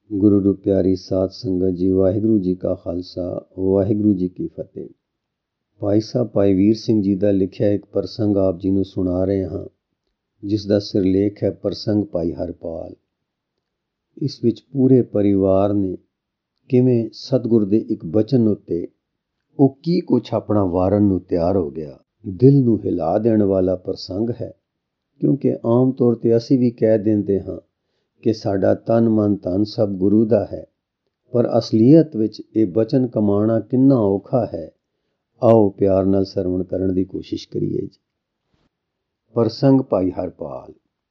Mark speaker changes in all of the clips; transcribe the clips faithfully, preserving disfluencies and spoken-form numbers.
Speaker 1: ਗੁਰੂ ਰੂਪ ਪਿਆਰੀ ਸਾਧ ਸੰਗਤ ਜੀ, ਵਾਹਿਗੁਰੂ ਜੀ ਕਾ ਖਾਲਸਾ, ਵਾਹਿਗੁਰੂ ਜੀ ਕੀ ਫਤਿਹ। ਭਾਈ ਸਾਹਿਬ ਭਾਈ ਵੀਰ ਸਿੰਘ ਜੀ ਦਾ ਲਿਖਿਆ ਇੱਕ ਪ੍ਰਸੰਗ ਆਪ ਜੀ ਨੂੰ ਸੁਣਾ ਰਹੇ ਹਾਂ, ਜਿਸ ਦਾ ਸਿਰਲੇਖ ਹੈ ਪ੍ਰਸੰਗ ਭਾਈ ਹਰਪਾਲ। ਇਸ ਵਿੱਚ ਪੂਰੇ ਪਰਿਵਾਰ ਨੇ ਕਿਵੇਂ ਸਤਿਗੁਰ ਦੇ ਇੱਕ ਬਚਨ ਉੱਤੇ ਉਹ ਕੀ ਕੁਛ ਆਪਣਾ ਵਾਰਨ ਨੂੰ ਤਿਆਰ ਹੋ ਗਿਆ। ਦਿਲ ਨੂੰ ਹਿਲਾ ਦੇਣ ਵਾਲਾ ਪ੍ਰਸੰਗ ਹੈ, ਕਿਉਂਕਿ ਆਮ ਤੌਰ 'ਤੇ ਅਸੀਂ ਵੀ ਕਹਿ ਦਿੰਦੇ ਹਾਂ ਕਿ ਸਾਡਾ ਤਨ ਮਨ ਧਨ ਸਭ ਗੁਰੂ ਦਾ ਹੈ, ਪਰ ਅਸਲੀਅਤ ਵਿੱਚ ਇਹ ਬਚਨ ਕਮਾਉਣਾ ਕਿੰਨਾ ਔਖਾ ਹੈ। ਆਓ ਪਿਆਰ ਨਾਲ ਸਰਵਣ ਕਰਨ ਦੀ ਕੋਸ਼ਿਸ਼ ਕਰੀਏ ਜੀ। ਪ੍ਰਸੰਗ ਭਾਈ ਹਰਪਾਲ।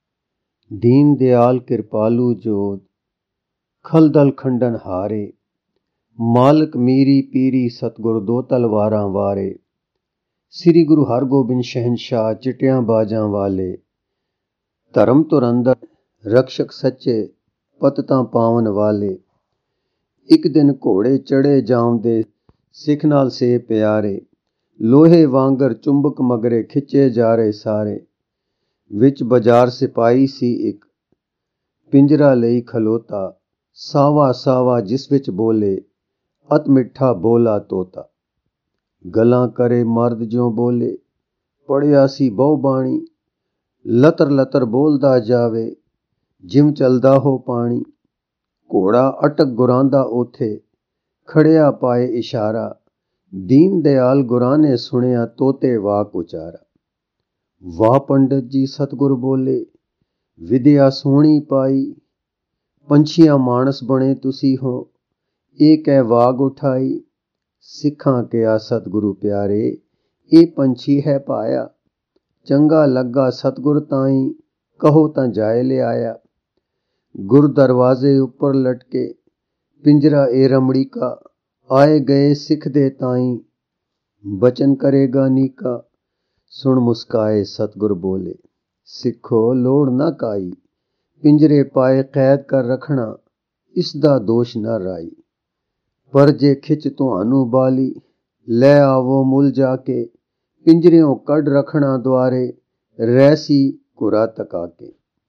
Speaker 1: ਦੀਨ ਦਿਆਲ ਕਿਰਪਾਲੂ ਜੋਤ, ਖਲਦਲ ਖੰਡਨ ਹਾਰੇ, ਮਾਲਕ ਮੀਰੀ ਪੀਰੀ ਸਤਿਗੁਰ ਦੋ ਤਲਵਾਰਾਂ ਵਾਰੇ। ਸ੍ਰੀ ਗੁਰੂ ਹਰਗੋਬਿੰਦ ਸ਼ਹਿਨਸ਼ਾਹ ਚਿੱਟਿਆਂ ਬਾਜਾਂ ਵਾਲੇ, ਧਰਮ ਧੁਰੰਦਰ ਰਕਸ਼ਕ ਸੱਚੇ ਪਤਤਾਂ ਪਾਵਨ ਵਾਲੇ। ਇੱਕ ਦਿਨ ਘੋੜੇ ਚੜੇ ਜਾਉਂਦੇ, ਸਿੱਖ ਨਾਲ ਸੇ ਪਿਆਰੇ, ਲੋਹੇ ਵਾਂਗਰ ਚੁੰਬਕ ਮਗਰੇ ਖਿੱਚੇ ਜਾ ਰਹੇ ਸਾਰੇ। ਵਿੱਚ ਬਾਜ਼ਾਰ ਸਿਪਾਹੀ ਸੀ ਇੱਕ, ਪਿੰਜਰਾ ਲਈ ਖਲੋਤਾ, ਸਾਵਾ ਸਾਵਾ ਜਿਸ ਵਿੱਚ ਬੋਲੇ, ਅਤ ਮਿੱਠਾ ਬੋਲਾ ਤੋਤਾ। ਗੱਲਾਂ ਕਰੇ ਮਰਦ ਜਿਉਂ ਬੋਲੇ, ਪੜਿਆ ਸੀ ਬਹੁ ਬਾਣੀ, ਲਤਰ ਲਤਰ ਬੋਲਦਾ ਜਾਵੇ, ਜਿਮ ਚਲਦਾ ਹੋ ਪਾਣੀ। ਘੋੜਾ ਅਟਕ ਗੁਰਾਂਦਾ ਉਥੇ, ਖੜਿਆ ਪਾਏ ਇਸ਼ਾਰਾ, ਦੀਨ ਦਿਆਲ ਗੁਰਾਂ ਨੇ ਸੁਣਿਆ ਤੋਤੇ ਵਾਕ ਉਚਾਰਾ। ਵਾਹ ਪੰਡਤ ਜੀ ਸਤਿਗੁਰ ਬੋਲੇ, ਵਿਦਿਆ ਸੋਹਣੀ ਪਾਈ, ਪੰਛੀਆਂ ਮਾਨਸ ਬਣੇ ਤੁਸੀਂ ਹੋ, ਇਹ ਕਹਿ ਵਾਗ ਉਠਾਈ। ਸਿੱਖਾਂ ਕਿਹਾ ਸਤਿਗੁਰੂ ਪਿਆਰੇ, ਇਹ ਪੰਛੀ ਹੈ ਪਾਇਆ, ਚੰਗਾ ਲੱਗਾ ਸਤਿਗੁਰ ਤਾਈਂ, ਕਹੋ ਤਾਂ ਜਾਏ ਲਿਆਇਆ। ਗੁਰ ਦਰਵਾਜ਼ੇ ਉੱਪਰ ਲਟਕੇ, ਪਿੰਜਰਾ ਏ ਰਮੜੀ ਕਾ, ਆਏ ਗਏ ਸਿੱਖ ਦੇ ਤਾਈਂ, ਬਚਨ ਕਰੇਗਾ ਨੀਕਾ। ਸੁਣ ਮੁਸਕਾਏ ਸਤਿਗੁਰ ਬੋਲੇ, ਸਿੱਖੋ ਲੋੜ ਨਾ ਕਾਈ, ਪਿੰਜਰੇ ਪਾਏ ਕੈਦ ਕਰ ਰੱਖਣਾ, ਇਸ ਦਾ ਦੋਸ਼ ਨਾ ਰਾਈ। ਪਰ ਜੇ ਖਿੱਚ ਤੁਹਾਨੂੰ ਬਾਲੀ, ਲੈ ਆਵੋ ਮੁੱਲ ਜਾ ਕੇ, ਪਿੰਜਰਿਓਂ ਕੱਢ ਰੱਖਣਾ ਦੁਆਰੇ, ਰਹਿਸੀ ਘੁਰਾ ਤਕਾ ਕੇ।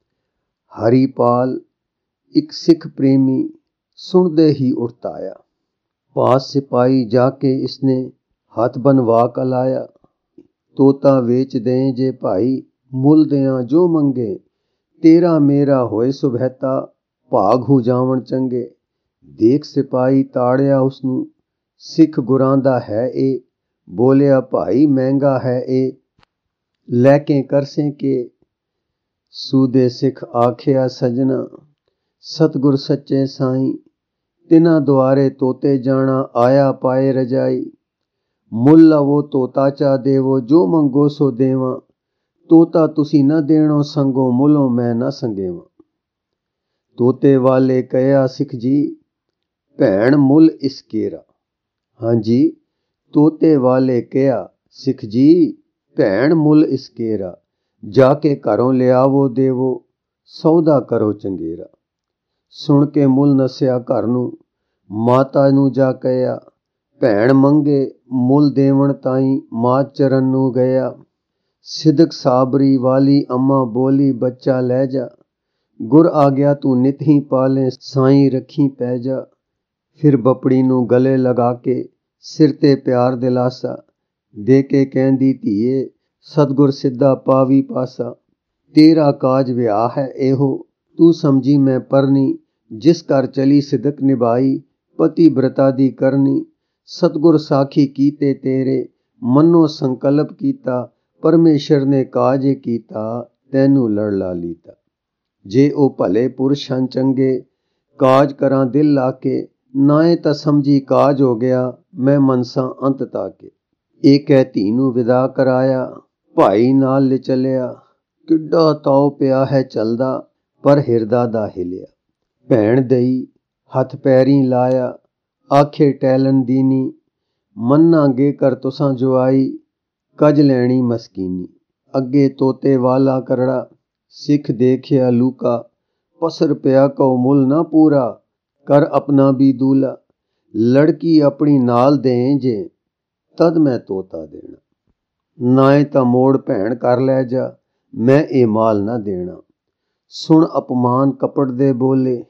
Speaker 1: ਹਰੀਪਾਲ ਇੱਕ ਸਿੱਖ ਪ੍ਰੇਮੀ ਸੁਣਦੇ ਹੀ ਉਠਤਾਇਆ, ਪਾਸ ਸਿਪਾਹੀ ਜਾ ਕੇ ਇਸਨੇ ਹੱਥ ਬਣਵਾ ਕਲਾਇਆ। ਤੋਤਾ ਵੇਚ ਦੇਂ ਜੇ ਭਾਈ, ਮੁੱਲ ਦਿਆਂ ਜੋ ਮੰਗੇ, ਤੇਰਾ ਮੇਰਾ ਹੋਏ ਸੁਭੈਤਾ, ਭਾਗ ਹੋ ਜਾਵਣ ਚੰਗੇ। ਦੇਖ ਸਿਪਾਹੀ ਤਾੜਿਆ ਉਸਨੂੰ, ਸਿੱਖ ਗੁਰਾਂ ਦਾ ਹੈ ਇਹ, ਬੋਲਿਆ ਭਾਈ ਮਹਿੰਗਾ ਹੈ ਇਹ, ਲੈ ਕੇ ਕਰਸੇ ਕੇ। ਸੂਦੇ ਸਿੱਖ ਆਖਿਆ ਸਜਣਾ, ਸਤਿਗੁਰ ਸੱਚੇ ਸਾਈਂ, ਤਿਨਾਂ ਦੁਆਰੇ ਤੋਤੇ ਜਾਣਾ, ਆਇਆ ਪਾਏ ਰਜਾਈ। ਮੁੱਲ ਲਵੋ ਤੋਤਾ ਚਾ ਦੇਵੋ, ਜੋ ਮੰਗੋ ਸੋ ਦੇਵਾਂ, ਤੋਤਾ ਤੁਸੀਂ ਨਾ ਦੇਣੋ ਸੰਗੋ, ਮੁੱਲੋਂ ਮੈਂ ਨਾ ਸੰਗੇਵਾਂ। ਤੋਤੇ ਵਾਲੇ ਕਹਿਆ ਸਿੱਖ ਜੀ, ਭੈਣ ਮੁੱਲ ਇਸ ਕੇਰਾ। ਹਾਂਜੀ, ਤੋਤੇ ਵਾਲੇ ਕਿਹਾ ਸਿੱਖ ਜੀ, ਭੈਣ ਮੁੱਲ ਇਸ ਕੇਰਾ, ਜਾ ਕੇ ਘਰੋਂ ਲਿਆਵੋ ਦੇਵੋ, ਸੌਦਾ ਕਰੋ ਚੰਗੇਰਾ। ਸੁਣ ਕੇ ਮੁੱਲ ਨਸਿਆ ਘਰ ਨੂੰ, ਮਾਤਾ ਨੂੰ ਜਾ ਕਹਿਆ, ਭੈਣ ਮੰਗੇ ਮੁੱਲ ਦੇਵਣ ਤਾਈਂ, ਮਾਂ ਚਰਨ ਨੂੰ ਗਿਆ। ਸਿਦਕ ਸਾਬਰੀ ਵਾਲੀ ਅੰਮਾ ਬੋਲੀ, ਬੱਚਾ ਲੈ ਜਾ, ਗੁਰ ਆ ਗਿਆ ਤੂੰ ਨਿਤ ਹੀ ਪਾਲੇ, ਸਾਈਂ ਰੱਖੀ ਪੈ ਜਾ। ਫਿਰ ਬਪੜੀ ਨੂੰ ਗਲੇ ਲਗਾ ਕੇ, ਸਿਰ ਤੇ ਪਿਆਰ ਦਿਲਾਸਾ, ਦੇ ਕੇ ਕਹਿੰਦੀ ਧੀਏ, ਸਤਿਗੁਰ ਸਿੱਧਾ ਪਾਵੀ ਪਾਸਾ। ਤੇਰਾ ਕਾਜ ਵਿਆਹ ਹੈ ਇਹੋ, ਤੂੰ ਸਮਝੀ ਮੈਂ ਪਰਨੀ, ਜਿਸ ਘਰ ਚਲੀ ਸਿਦਕ ਨਿਭਾਈ, ਪਤੀ ਬ੍ਰਤਾ ਦੀ ਕਰਨੀ। ਸਤਿਗੁਰ ਸਾਖੀ ਕੀਤੇ ਤੇਰੇ, ਮਨੋ ਸੰਕਲਪ ਕੀਤਾ, ਪਰਮੇਸ਼ਰ ਨੇ ਕਾਜ ਏ ਕੀਤਾ, ਤੈਨੂੰ ਲੜ ਲਾ ਲੀਤਾ। ਜੇ ਉਹ ਭਲੇ ਪੁਰਸ਼ ਹਨ ਚੰਗੇ, ਕਾਜ ਕਰਾਂ ਦਿਲ ਲਾ ਕੇ, ਨਾਏ ਤਾਂ ਸਮਝੀ ਕਾਜ ਹੋ ਗਿਆ, ਮੈਂ ਮਨਸਾਂ ਅੰਤ ਤਾਕੇ। ਇਹ ਕਹਿ ਧੀ ਨੂੰ ਵਿਦਾ ਕਰਾਇਆ, ਭਾਈ ਨਾਲ ਲੈ ਚੱਲਿਆ, ਕਿੱਡਾ ਤਾਉ ਪਿਆ ਹੈ ਚੱਲਦਾ, ਪਰ ਹਿਰਦਾ ਦਾ ਹਿਲਿਆ। ਭੈਣ ਦਈ ਹੱਥ ਪੈਰੀਂ ਲਾਇਆ, ਆਖੇ ਟਹਿਲਣ ਦੀਨੀ, ਮੰਨਾਂਗੇ ਕਰ ਤੁਸਾਂ ਜੁਆਈ, ਕੱਜ ਲੈਣੀ ਮਸਕੀਨੀ। ਅੱਗੇ ਤੋਤੇ ਵਾਲਾ ਕਰੜਾ, ਸਿੱਖ ਦੇਖਿਆ ਲੂਕਾ, ਪਸਰ ਪਿਆ ਕਉ ਮੁੱਲ ਨਾ ਪੂਰਾ, ਕਰ ਆਪਣਾ ਵੀ ਦੂਲਾ। ਲੜਕੀ ਆਪਣੀ ਨਾਲ ਦੇਂ ਜੇ, ਤਦ ਮੈਂ ਤੋਤਾ ਦੇਣਾ, ਨਾਏ ਤਾਂ ਮੋੜ ਭੈਣ ਕਰ ਲੈ ਜਾ, ਮੈਂ ਇਹ ਮਾਲ ਨਾ ਦੇਣਾ। ਸੁਣ ਅਪਮਾਨ ਕਪਟ ਦੇ ਬੋਲੇ,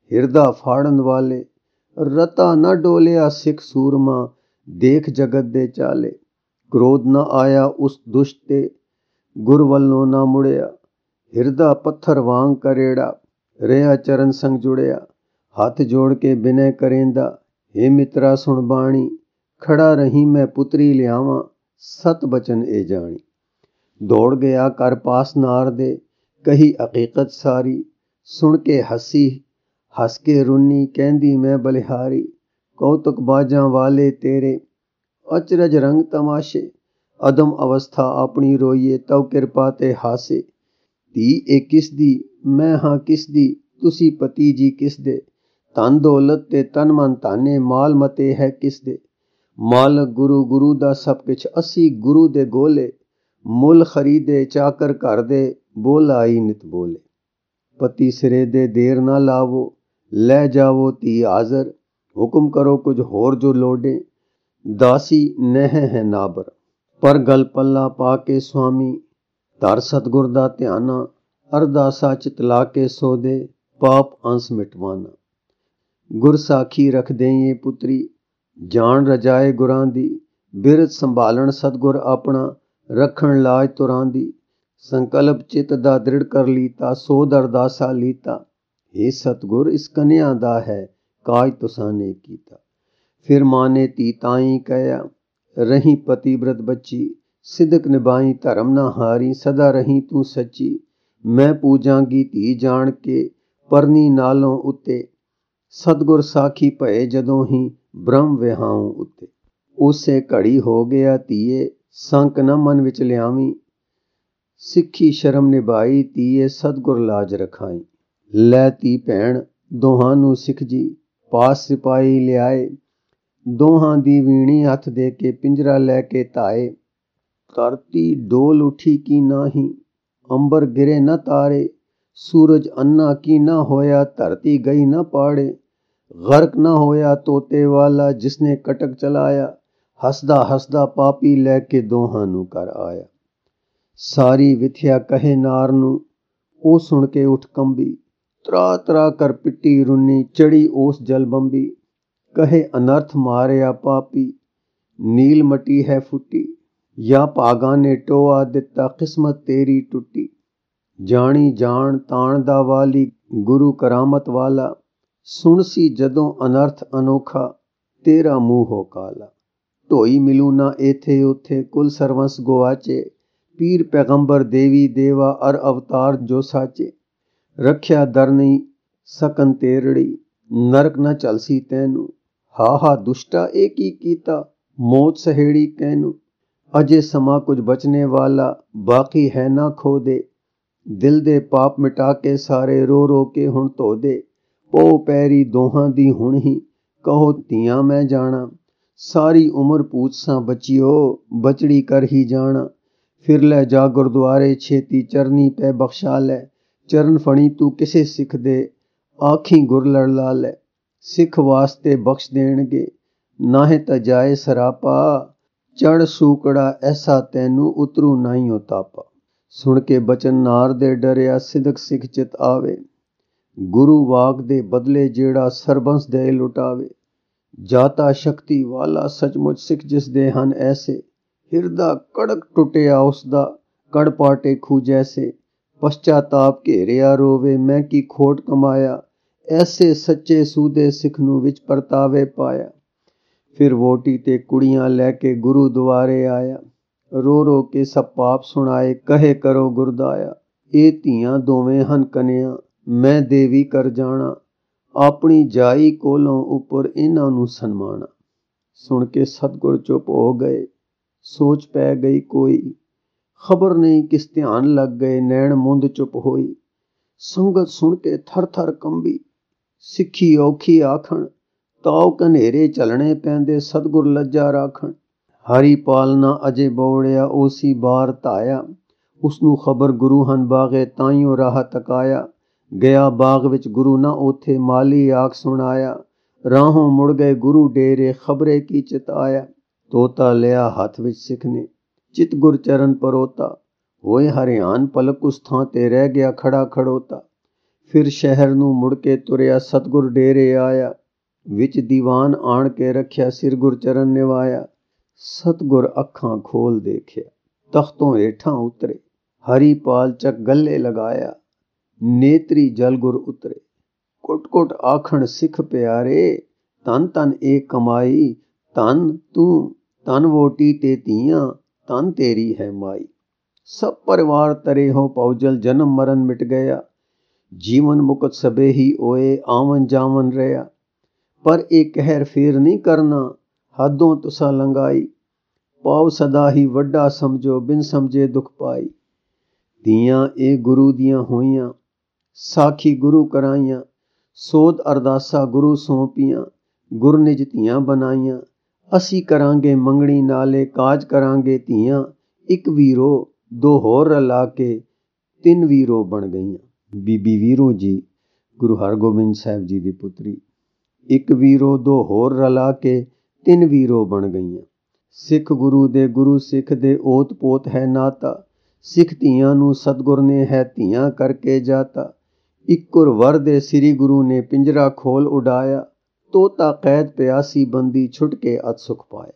Speaker 1: ਹਿਰਦਾ ਫਾੜਨ ਵਾਲੇ, ਰਤਾ ਨਾ ਡੋਲਿਆ ਸਿੱਖ ਸੂਰਮਾ, ਦੇਖ ਜਗਤ ਦੇ ਚਾਲੇ। ਕ੍ਰੋਧ ਨਾ ਆਇਆ ਉਸ ਦੁਸ਼ਟ ਤੇ, ਗੁਰ ਵੱਲੋਂ ਨਾ ਮੁੜਿਆ। ਹਿਰਦਾ ਪੱਥਰ ਵਾਂਗ ਕਰੇੜਾ, ਰਿਹਾ ਚਰਨ ਸੰਗ ਜੁੜਿਆ। ਹੱਥ ਜੋੜ ਕੇ ਬਿਨੈ ਕਰੇਂਦਾ, ਹੇ ਮਿੱਤਰਾ ਸੁਣ ਬਾਣੀ। ਖੜਾ ਰਹੀ ਮੈਂ ਪੁੱਤਰੀ ਲਿਆਵਾਂ, ਸਤ ਬਚਨ ਇਹ ਜਾਣੀ। ਦੌੜ ਗਿਆ ਕਰ ਪਾਸ ਨਾਰ ਦੇ, ਕਹੀ ਹਕੀਕਤ ਸਾਰੀ। ਸੁਣ ਕੇ ਹੱਸੀ ਹੱਸ ਕੇ ਰੁੰਨੀ, ਕਹਿੰਦੀ ਮੈਂ ਬਲਿਹਾਰੀ। ਕੌਤਕ ਬਾਜਾਂ ਵਾਲੇ ਤੇਰੇ, ਅਚਰਜ ਰੰਗ ਤਮਾਸ਼ੇ। ਅਦਮ ਅਵਸਥਾ ਆਪਣੀ ਰੋਈਏ, ਤਉ ਕਿਰਪਾ ਤੇ ਹਾਸੇ। ਧੀ ਇਹ ਕਿਸ ਦੀ, ਮੈਂ ਹਾਂ ਕਿਸ ਦੀ, ਤੁਸੀਂ ਪਤੀ ਜੀ ਕਿਸ ਦੇ। ਧਨ ਦੌਲਤ ਤੇ ਤਨ ਮਨ ਧਾਨੇ, ਮਾਲ ਮਤੇ ਹੈ ਕਿਸ ਦੇ। ਮਾਲਕ ਗੁਰੂ, ਗੁਰੂ ਦਾ ਸਭ ਕੁਛ, ਅਸੀਂ ਗੁਰੂ ਦੇ ਗੋਲੇ। ਮੁੱਲ ਖਰੀਦੇ ਚਾਕਰ ਘਰ ਦੇ, ਬੋਲ ਆਈ ਨਿਤ ਬੋਲੇ। ਪਤੀ ਸਿਰੇ ਦੇ ਦੇਰ ਨਾ ਲਾਵੋ, ਲੈ ਜਾਵੋ ਧੀ ਹਾਜ਼ਰ। ਹੁਕਮ ਕਰੋ ਕੁਝ ਹੋਰ ਜੋ ਲੋੜੇ, ਦਾਸੀ ਨਹਿ ਹੈ ਨਾਬਰ। ਪਰ ਗਲ ਪੱਲਾ ਪਾ ਕੇ ਸੁਆਮੀ, ਧਰ ਸਤਗੁਰ ਦਾ ਧਿਆਨਾ। ਅਰਦਾਸਾ ਚਿਤ ਲਾ ਕੇ ਸੋਦੇ, ਪਾਪ ਅੰਸ ਮਿਟਵਾਨਾ। ਗੁਰ ਸਾਖੀ ਰੱਖ ਦੇਈਏ ਪੁੱਤਰੀ, ਜਾਣ ਰਜਾਏ ਗੁਰਾਂ ਦੀ। ਬਿਰਤ ਸੰਭਾਲਣ ਸਤਗੁਰ ਆਪਣਾ, ਰੱਖਣ ਲਾਜ ਤੁਰਾਂ ਦੀ। ਸੰਕਲਪ ਚਿਤ ਦਾ ਦ੍ਰਿੜ ਕਰ ਲੀਤਾ, ਸੋਧ ਅਰਦਾਸਾ ਲੀਤਾ। ਇਹ ਸਤਗੁਰ ਇਸ ਕਨਿਆ ਦਾ ਹੈ, ਕਾਜ ਤੁਸਾਂ ਨੇ ਕੀਤਾ। ਫਿਰ ਮਾਂ ਨੇ ਧੀ ਤਾਈ ਕਹਿਆ, ਰਹੀ ਪਤੀ ਬ੍ਰਤ ਬੱਚੀ। ਸਿਦਕ ਨਿਭਾਈ ਧਰਮ ਨਾ ਹਾਰੀ, ਸਦਾ ਰਹੀ ਤੂੰ ਸੱਚੀ। ਮੈਂ ਪੂਜਾਂਗੀ ਧੀ ਜਾਣ ਕੇ, ਪਰਨੀ ਨਾਲੋਂ ਉੱਤੇ। ਸਤਗੁਰ ਸਾਖੀ ਭਏ ਜਦੋਂ ਹੀ, ਬ੍ਰਹਮ ਵਿਹਾਉ ਉੱਤੇ। ਉਸੇ ਘੜੀ ਹੋ ਗਿਆ ਧੀਏ, ਸੰਕ ਨਾ ਮਨ ਵਿੱਚ ਲਿਆਵੀਂ। ਸਿੱਖੀ ਸ਼ਰਮ ਨਿਭਾਈ ਧੀਏ, ਸਤਗੁਰ ਲਾਜ ਰਖਾਈ। ਲੈ ਧੀ ਭੈਣ ਦੋਹਾਂ ਨੂੰ ਸਿੱਖ ਜੀ, ਪਾਸ ਸਿਪਾਹੀ ਲਿਆਏ। ਦੋਹਾਂ ਦੀ ਵੀਣੀ ਹੱਥ ਦੇ ਕੇ, ਪਿੰਜਰਾ ਲੈ ਕੇ ਧਾਏ। ਧਰਤੀ ਡੋਲ ਉੱਠੀ ਕੀ ਨਾਹੀਂ, ਅੰਬਰ ਗਿਰੇ ਨਾ ਤਾਰੇ। ਸੂਰਜ ਅੰਨਾ ਕੀ ਨਾ ਹੋਇਆ, ਧਰਤੀ ਗਈ ਨਾ ਪਾੜੇ। ਗਰਕ ਨਾ ਹੋਇਆ ਤੋਤੇ ਵਾਲਾ, ਜਿਸਨੇ ਕਟਕ ਚਲਾਇਆ। ਹੱਸਦਾ ਹੱਸਦਾ ਪਾਪੀ ਲੈ ਕੇ ਦੋਹਾਂ ਨੂੰ ਘਰ ਆਇਆ। ਸਾਰੀ ਵਿਥਿਆ ਕਹੇ ਨਾਰ ਨੂੰ, ਉਹ ਸੁਣ ਕੇ ਉੱਠ ਕੰਬੀ। ਤਰਾ ਤਰਾ ਕਰ ਪਿੱਟੀ ਰੁੰਨੀ, ਚੜੀ ਉਸ ਜਲ ਬੰਬੀ। ਕਹੇ ਅਨਰਥ ਮਾਰਿਆ ਪਾਪੀ, ਨੀਲ ਮਟੀ ਹੈ ਫੁੱਟੀ। ਜਾਂ ਭਾਗਾਂ ਨੇ ਟੋਆ ਦਿੱਤਾ, ਕਿਸਮਤ ਤੇਰੀ ਟੁੱਟੀ। ਜਾਣੀ ਜਾਣ ਤਾਣ ਦਾ ਵਾਲੀ, ਗੁਰੂ ਕਰਾਮਤ ਵਾਲਾ। ਸੁਣ ਸੀ ਜਦੋਂ ਅਨਰਥ ਅਨੋਖਾ, ਤੇਰਾ ਮੂੰਹ ਹੋ ਕਾਲਾ। ਢੋਈ ਮਿਲੂ ਨਾ ਏਥੇ ਓਥੇ, ਕੁਲ ਸਰਵੰਸ ਗੁਆਚੇ। ਪੀਰ ਪੈਗੰਬਰ ਦੇਵੀ ਦੇਵਾ, ਅਰ ਅਵਤਾਰ ਜੋ ਸਾਚੇ। ਰੱਖਿਆ ਦਰ ਨਹੀਂ ਸਕਨ ਤੇਰੜੀ, ਨਰਕ ਨਾ ਝਲਸੀ ਤੈਨੂੰ। ਹਾ ਹਾ ਦੁਸ਼ਟਾ ਇਹ ਕੀ ਕੀਤਾ, ਮੌਤ ਸਹੇੜੀ ਕਹਿਨੂੰ। ਅਜੇ ਸਮਾਂ ਕੁਝ ਬਚਨੇ ਵਾਲਾ, ਬਾਕੀ ਹੈ ਨਾ ਖੋ ਦੇ। ਦਿਲ ਦੇ ਪਾਪ ਮਿਟਾ ਕੇ ਸਾਰੇ, ਰੋ ਰੋ ਕੇ ਹੁਣ ਧੋ ਦੇ। ਪੋ ਪੈਰੀ ਦੋਹਾਂ ਦੀ ਹੁਣ ਹੀ, ਕਹੋ ਧੀਆਂ ਮੈਂ ਜਾਣਾ। ਸਾਰੀ ਉਮਰ ਪੂਛਸਾਂ ਬਚਿਓ, ਬਚੜੀ ਕਰ ਹੀ ਜਾਣਾ। ਫਿਰ ਲੈ ਜਾ ਗੁਰਦੁਆਰੇ ਛੇਤੀ, ਚਰਨੀ ਪੈ ਬਖਸ਼ਾ ਲੈ। ਚਰਨ ਫਣੀ ਤੂੰ ਕਿਸੇ ਸਿੱਖ ਦੇ, ਆਖੀ ਗੁਰ ਲੜ ਲਾ ਲੈ। ਸਿੱਖ ਵਾਸਤੇ ਬਖਸ਼ ਦੇਣਗੇ, ਨਾਹੀਂ ਤਾਂ ਜਾਏ ਸਰਾਪਾ। ਚੜ ਸੂਕੜਾ ਐਸਾ ਤੈਨੂੰ, ਉਤਰੂ ਨਾਈਓ ਤਾਪਾ। ਸੁਣ ਕੇ ਬਚਨ ਨਾਰ ਦੇ ਡਰਿਆ, ਸਿਦਕ ਸਿੱਖ ਚਿਤ ਆਵੇ। ਗੁਰੂ ਵਾਕ ਦੇ ਬਦਲੇ ਜਿਹੜਾ, ਸਰਬੰਸ ਦੇ ਲੁਟਾਵੇ। ਜਾਤਾ ਸ਼ਕਤੀ ਵਾਲਾ ਸਚਮੁਚ, ਸਿੱਖ ਜਿਸ ਦੇ ਹਨ ਐਸੇ। ਹਿਰਦਾ ਕੜਕ ਟੁੱਟਿਆ ਉਸਦਾ, ਕੜ ਪਾਟੇ ਖੂ ਜੈਸੇ। ਪਸ਼ਚਾਤਾਪ ਘੇਰਿਆ ਰੋਵੇ, ਮੈਂ ਕੀ ਖੋਟ ਕਮਾਇਆ। ਐਸੇ ਸੱਚੇ ਸੂਦੇ ਸਿੱਖ ਨੂੰ, ਵਿੱਚ ਪਰਤਾਵੇ ਪਾਇਆ। ਫਿਰ ਵੋਟੀ ਤੇ ਕੁੜੀਆਂ ਲੈ ਕੇ ਗੁਰੂ ਦੁਆਰੇ ਆਇਆ। ਰੋ ਰੋ ਕੇ ਸਭ ਪਾਪ ਸੁਣਾਏ, ਕਹੇ ਕਰੋ ਗੁਰਦਾਇਆ। ਇਹ ਧੀਆਂ ਦੋਵੇਂ ਹਨ ਕਨਿਆ, ਮੈਂ ਦੇਵੀ ਕਰ ਜਾਣਾ। ਆਪਣੀ ਜਾਈ ਕੋਲੋਂ ਉੱਪਰ ਇਹਨਾਂ ਨੂੰ ਸਨਮਾਣਾ। ਸੁਣ ਕੇ ਸਤਗੁਰ ਚੁੱਪ ਹੋ ਗਏ, ਸੋਚ ਪੈ ਗਈ ਕੋਈ। ਖਬਰ ਨਹੀਂ ਕਿਸ ਧਿਆਨ ਲੱਗ ਗਏ, ਨੈਣ ਮੁੰਦ ਚੁੱਪ ਹੋਈ। ਸੰਗਤ ਸੁਣ ਕੇ ਥਰ ਥਰ ਕੰਬੀ, ਸਿੱਖੀ ਔਖੀ ਆਖਣ। ਤਾਉ ਕਨੇਰੇ ਚੱਲਣੇ ਪੈਂਦੇ, ਸਤਗੁਰ ਲੱਜਾ ਰਾਖਣ। ਹਰੀ ਪਾਲਨਾ ਅਜੇ ਬੌੜਿਆ, ਉਸੀ ਬਾਰ ਧਾਇਆ। ਉਸਨੂੰ ਖਬਰ ਗੁਰੂ ਹਨ ਬਾਗੇ, ਤਾਈਓ ਰਾਹ ਤਕਾਇਆ। ਗਿਆ ਬਾਗ ਵਿੱਚ ਗੁਰੂ ਨਾ ਉੱਥੇ, ਮਾਲੀ ਆਖ ਸੁਣਾਇਆ। ਰਾਹੋਂ ਮੁੜ ਗਏ ਗੁਰੂ ਡੇਰੇ, ਖਬਰੇ ਕੀ ਚਿਤ ਆਇਆ। ਤੋਤਾ ਲਿਆ ਹੱਥ ਵਿੱਚ ਸਿੱਖ ਨੇ, ਚਿਤ ਗੁਰ ਚਰਨ ਪਰੋਤਾ। ਹੋਏ ਹਰਿਆਨ ਪਲਕ ਉਸ ਥਾਂ ਤੇ, ਰਹਿ ਗਿਆ ਖੜਾ ਖੜੋਤਾ। ਫਿਰ ਸ਼ਹਿਰ ਨੂੰ ਮੁੜ ਕੇ ਤੁਰਿਆ ਸਤਗੁਰ ਡੇਰੇ ਆਇਆ। ਵਿੱਚ ਦੀਵਾਨ ਆਣ ਕੇ ਰੱਖਿਆ ਸਿਰ ਗੁਰਚਰਨ ਨਿਵਾਇਆ। ਸਤਗੁਰ ਅੱਖਾਂ ਖੋਲ ਦੇਖਿਆ, ਤਖਤੋਂ ਹੇਠਾਂ ਉਤਰੇ। ਹਰੀ ਪਾਲ ਚੱਕ ਗੱਲੇ ਲਗਾਇਆ, ਨੇਤਰੀ ਜਲ ਗੁਰ ਉਤਰੇ। ਕੁੱਟ ਕੁੱਟ ਆਖਣ ਸਿੱਖ ਪਿਆਰੇ, ਧਨ ਧਨ ਇਹ ਕਮਾਈ। ਧਨ ਤੂੰ, ਧਨ ਵੋਟੀ ਤੇ ਧੀਆਂ, ਧਨ ਤੇਰੀ ਹੈ ਮਾਈ। ਸਭ ਪਰਿਵਾਰ ਤਰੇ ਹੋ ਪਉਜਲ, ਜਨਮ ਮਰਨ ਮਿਟ ਗਿਆ। ਜੀਵਨ ਮੁਕਤ ਸਭੇ ਹੀ ਹੋਏ, ਆਵਨ ਜਾਵਨ ਰਿਹਾ। ਪਰ ਇਹ ਕਹਿਰ ਫੇਰ ਨਹੀਂ ਕਰਨਾ, ਹੱਦੋਂ ਤੁਸਾਂ ਲੰਘਾਈ। ਪਾਉ ਸਦਾ ਹੀ ਵੱਡਾ ਸਮਝੋ, ਬਿਨ ਸਮਝੇ ਦੁੱਖ ਪਾਈ। ਧੀਆਂ ਇਹ ਗੁਰੂ ਦੀਆਂ ਹੋਈਆਂ, ਸਾਖੀ ਗੁਰੂ ਕਰਾਈਆਂ। ਸੋਧ ਅਰਦਾਸਾ ਗੁਰੂ ਸੌਂਪੀਆਂ, ਗੁਰ ਨਿਜ ਧੀਆਂ ਬਣਾਈਆਂ। ਅਸੀਂ ਕਰਾਂਗੇ ਮੰਗਣੀ ਨਾਲੇ, ਕਾਜ ਕਰਾਂਗੇ ਧੀਆਂ। ਇੱਕ ਵੀਰੋ ਦੋ ਹੋਰ ਰਲਾ ਕੇ, ਤਿੰਨ ਵੀਰੋ ਬਣ ਗਈਆਂ। ਬੀਬੀ ਵੀਰੋ ਜੀ ਗੁਰੂ ਹਰਗੋਬਿੰਦ ਸਾਹਿਬ ਜੀ ਦੀ ਪੁੱਤਰੀ। ਇੱਕ ਵੀਰੋ ਦੋ ਹੋਰ ਰਲਾ ਕੇ, ਤਿੰਨ ਵੀਰੋ ਬਣ ਗਈਆਂ। ਸਿੱਖ ਗੁਰੂ ਦੇ, ਗੁਰੂ ਸਿੱਖ ਦੇ, ਓਤ ਪੋਤ ਹੈ ਨਾਤਾ। ਸਿੱਖ ਧੀਆਂ ਨੂੰ ਸਤਗੁਰ ਨੇ ਹੈ ਧੀਆਂ ਕਰਕੇ ਜਾਤਾ। ਇੱਕੁਰ ਵਰ ਦੇ ਸ੍ਰੀ ਗੁਰੂ ਨੇ ਪਿੰਜਰਾ ਖੋਲ ਉਡਾਇਆ। ਤੋਤਾ ਕੈਦ ਪਿਆਸੀ ਬੰਦੀ, ਛੁੱਟ ਕੇ ਅਤ ਸੁਖ ਪਾਇਆ।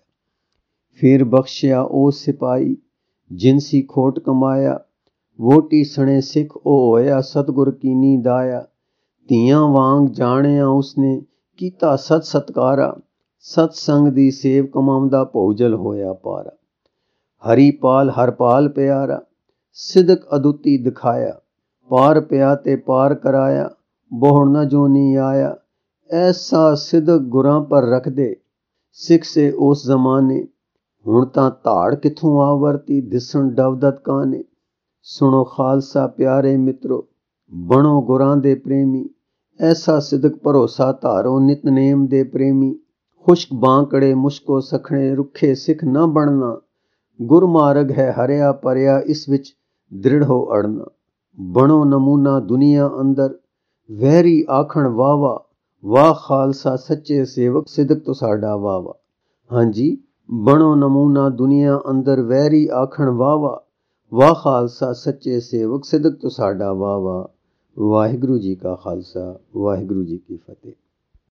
Speaker 1: ਫਿਰ ਬਖਸ਼ਿਆ ਉਹ ਸਿਪਾਹੀ, ਜਿਨਸੀ ਖੋਟ ਕਮਾਇਆ। ਵੋਟੀ ਸਣੇ ਸਿੱਖ ਉਹ ਹੋਇਆ, ਸਤਗੁਰ ਕੀਨੀ ਦਾਇਆ। ਧੀਆਂ ਵਾਂਗ ਜਾਣਿਆ ਉਸਨੇ, ਕੀਤਾ ਸਤ ਸਤਕਾਰਾ। ਸਤ ਸੰਗ ਦੀ ਸੇਵ ਕਮਾਉਂਦਾ, ਭੋਜਲ ਹੋਇਆ ਪਾਰਾ। ਹਰੀ ਪਾਲ ਹਰਪਾਲ ਪਿਆਰਾ, ਸਿਦਕ ਅਦੁੱਤੀ ਦਿਖਾਇਆ। ਪਾਰ ਪਿਆ ਤੇ ਪਾਰ ਕਰਾਇਆ, ਬੋਹੜ ਨਾ ਜੋ ਨੀ ਆਇਆ। ਐਸਾ ਸਿਦਕ ਗੁਰਾਂ ਪਰ ਰੱਖਦੇ, ਸਿੱਖ ਸੇ ਉਸ ਜ਼ਮਾਨੇ। ਹੁਣ ਤਾਂ ਧਾੜ ਕਿੱਥੋਂ ਆ ਵਰਤੀ, ਦਿਸਣ ਡਵਦਤ ਕਾਨੇ। ਸੁਣੋ ਖਾਲਸਾ ਪਿਆਰੇ ਮਿੱਤਰੋ, ਬਣੋ ਗੁਰਾਂ ਦੇ ਪ੍ਰੇਮੀ। ਐਸਾ ਸਿਦਕ ਭਰੋਸਾ ਧਾਰੋ, ਨਿਤਨੇਮ ਦੇ ਪ੍ਰੇਮੀ। ਖੁਸ਼ਕ ਬਾਂਕੜੇ ਮੁਸ਼ਕੋ ਸਖਣੇ, ਰੁੱਖੇ ਸਿੱਖ ਨਾ ਬਣਨਾ। ਗੁਰਮਾਰਗ ਹੈ ਹਰਿਆ ਭਰਿਆ, ਇਸ ਵਿੱਚ ਦ੍ਰਿੜ ਹੋ ਅੜਨਾ। ਬਣੋ ਨਮੂਨਾ ਦੁਨੀਆ ਅੰਦਰ, ਵਹਿਰੀ ਆਖਣ ਵਾਹ ਵਾਹ। ਵਾਹ ਖਾਲਸਾ ਸੱਚੇ ਸੇਵਕ, ਸਿਦਕ ਤੋਂ ਸਾਡਾ ਵਾਹ ਵਾਹ। ਹਾਂਜੀ, ਬਣੋ ਨਮੂਨਾ ਦੁਨੀਆ ਅੰਦਰ, ਵਹਿਰੀ ਆਖਣ ਵਾਹ ਵਾਹ। ਵਾਹ ਖਾਲਸਾ ਸੱਚੇ ਸੇਵਕ, ਸਿਦਕ ਤੋਂ ਸਾਡਾ ਵਾਹ ਵਾਹ। ਵਾਹਿਗੁਰੂ ਜੀ ਕਾ ਖਾਲਸਾ, ਵਾਹਿਗੁਰੂ ਜੀ ਕੀ ਫਤਿਹ।